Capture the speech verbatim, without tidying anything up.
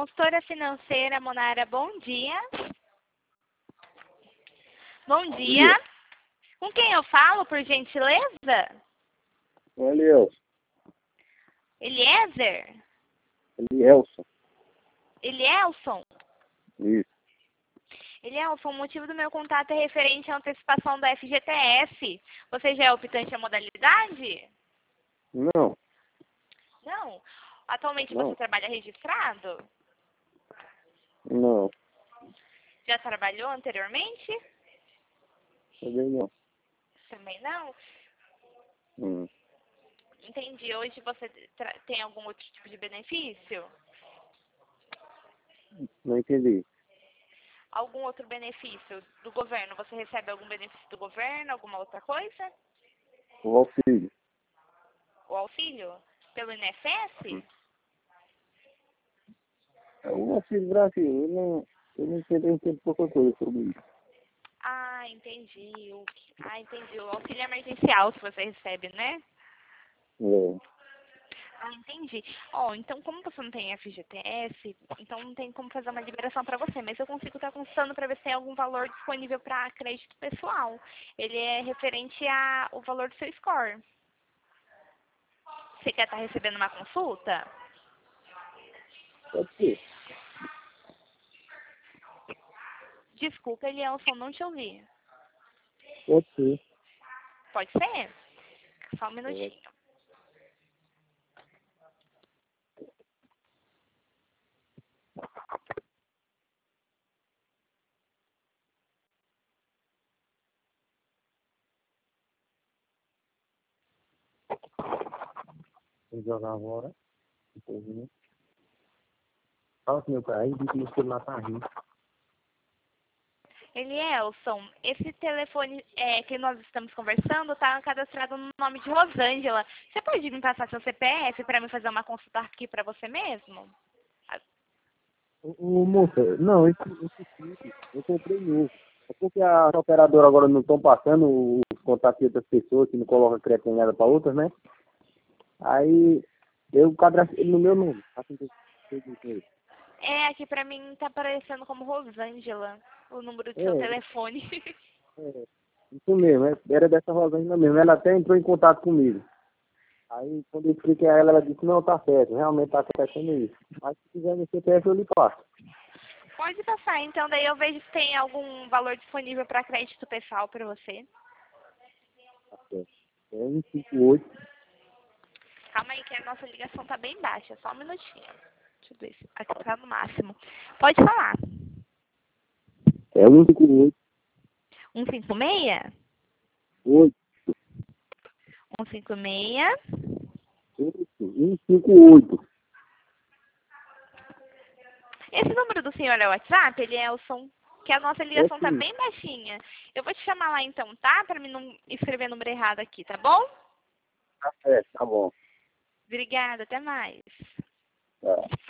Consultora financeira Monara, bom dia. Bom dia. Com quem eu falo, por gentileza? Elielson. Eliezer? Elielson. Elielson? Isso. Elielson, o motivo do meu contato é referente à antecipação da F G T S. Você já é optante à modalidade? Não. Não. Atualmente Não. você trabalha registrado? Não. Já trabalhou anteriormente? Também não. Também não? Hum. Entendi. Hoje você tra- tem algum outro tipo de benefício? Não entendi. Algum outro benefício do governo? Você recebe algum benefício do governo? Alguma outra coisa? O auxílio. O auxílio? Pelo I N S S? É o auxílio Brasil. Eu não, eu não entendo, eu entendo pouca coisa sobre isso. Ah, entendi. O- Ah, entendi. O auxílio emergencial que você recebe, né? É. Ah, entendi. Ó, então como você não tem F G T S, então não tem como fazer uma liberação para você, mas eu consigo estar consultando para ver se tem algum valor disponível para crédito pessoal. Ele é referente ao valor do seu score. Você quer estar recebendo uma consulta? Pode ser. Desculpa, Elielson, não te ouvi. Pode ser. Pode ser? Só um Pode. minutinho. Vou jogar agora. Entendi. Fala com meu pai. Aí diz que meu celular tá rindo. Elielson, esse telefone é, que nós estamos conversando está cadastrado no nome de Rosângela. Você pode me passar seu C P F para me fazer uma consulta aqui para você mesmo? Ô, ô, moça, não, esse, esse chip eu comprei novo. É porque as operadoras agora não estão passando os contatos de outras pessoas que não colocam crédito em nada para outras, né? Aí eu cadastrei no meu nome. Assim que eu fiz com ele. É, aqui para mim está aparecendo como Rosângela, o número do seu É, telefone. é, isso mesmo, é- era dessa Rosângela mesmo. Ela até entrou em contato comigo. Aí quando eu expliquei a ela, ela disse, não, tá certo, realmente tá acontecendo isso. Mas se quiser no C P F eu lhe passo. Pode passar, então daí eu vejo se tem algum valor disponível para crédito pessoal para você. Tá certo. É um cinco oito, Calma aí que a nossa ligação tá bem baixa, só um minutinho. Deixa eu ver se aqui tá no máximo. Pode falar. é um cinco oito, um cinco seis? oito, um cinco seis. oito, um cinco oito. Esse número do senhor é o WhatsApp, Elielson? Que a nossa É ligação tá sim, bem baixinha. Eu vou te chamar lá então, tá? Pra mim não escrever número errado aqui, tá bom? tá certo, tá bom. Obrigada, até mais. Tá.